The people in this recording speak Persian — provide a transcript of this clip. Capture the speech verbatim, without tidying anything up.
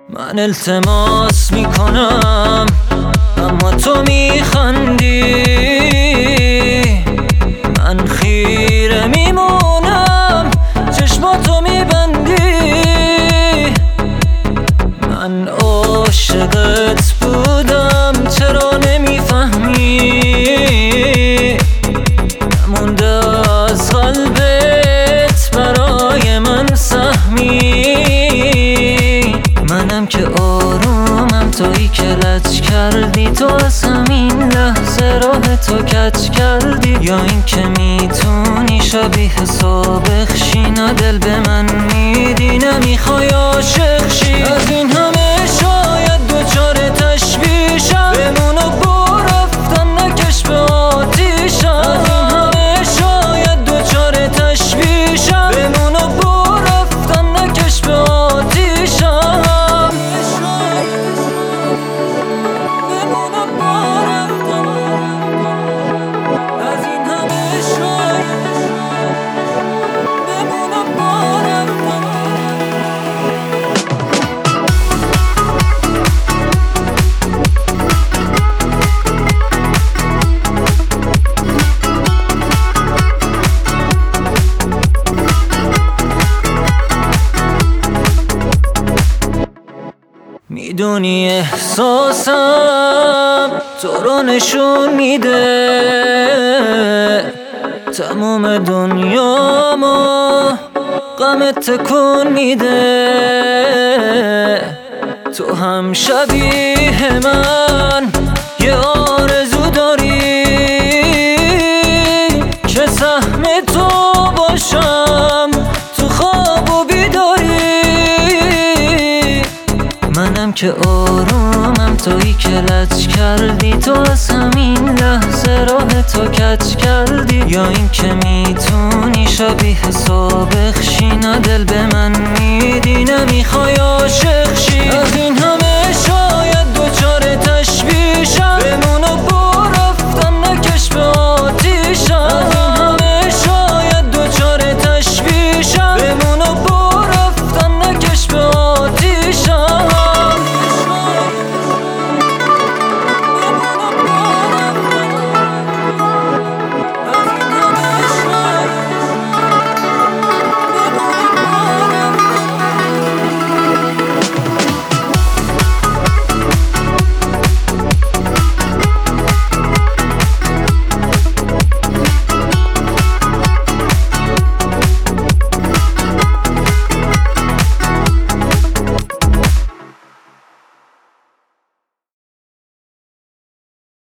من التماس میکنم اما تو میخندی، من خیره میمونم چشماتو میبندی. من عاشقت بودم چرا نمیفهمی، نمونده از قلبت برای من سهمی. منم که آرومم تویی که لج کردی، تو از همین لحظه راه تو کج کردی. یا این که میتونی شبیه سابق شی، نه دل به من میدی نمیخوای عاشق شی. از این همه شاید دوچار تشبیه شم، بمون و با رفتن نکش به آتیشم. از این همه شاید دوچار تشبیه شم، بمون و با رفتن نکش به آتیشم. میدونی احساسم تو رو نشون میده، تموم دنیامو غمت تکون میده. تو هم شبیه من یه آرزو داری که سهم تو باشم تو خواب و بیداری. منم که آرومم تویی که لج کردی، تو از همین لحظه راه تو کج کردی. یا این که میتونی شبیه سابق شی، نه دل به من میدی نمیخوای عاشق